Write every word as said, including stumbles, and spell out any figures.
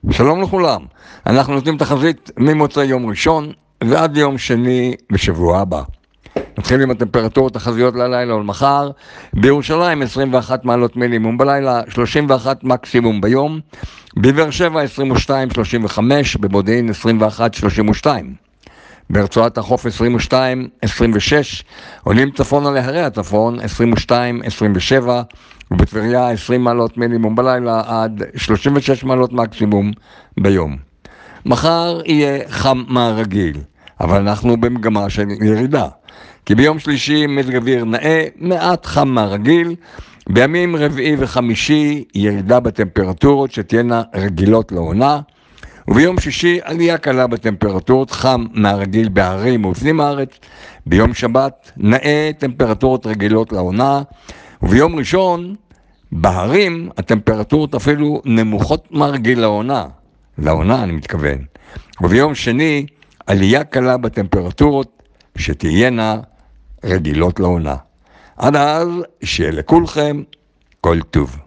שלום לכולם, אנחנו נותנים תחזית ממוצאי יום ראשון ועד יום שני בשבוע הבא. נתחיל עם הטמפרטורות תחזיות ללילה ולמחר. בירושלים עשרים ואחת מעלות מינימום בלילה, שלושים ואחת מקסימום ביום. בבאר שבע עשרים ושתיים שלושים וחמש, במודיעין עשרים ואחת שלושים ושתיים. ברצועת החוף עשרים ושתיים עשרים ושש, עולים צפונה להרי הצפון עשרים ושתיים עשרים ושבע, ובטבריה עשרים מעלות מינימום בלילה עד שלושים ושש מעלות מקסימום ביום. מחר יהיה חם מהרגיל, אבל אנחנו במגמה של ירידה, כי ביום שלישי מזג אוויר נאה, מעט חם מהרגיל. בימים רביעי וחמישי ירידה בטמפרטורות שתהיינה רגילות לעונה, וביום שישי עלייה קלה בטמפרטורות, חם מהרגיל בהרים ובפנים הארץ. ביום שבת נאה, טמפרטורות רגילות לעונה, וביום ראשון בהרים הטמפרטורות אפילו נמוכות מהרגיל לעונה, לעונה אני מתכוון. וביום שני עלייה קלה בטמפרטורות שתהיינה רגילות לעונה. עד אז שיהיה לכולכם כל טוב.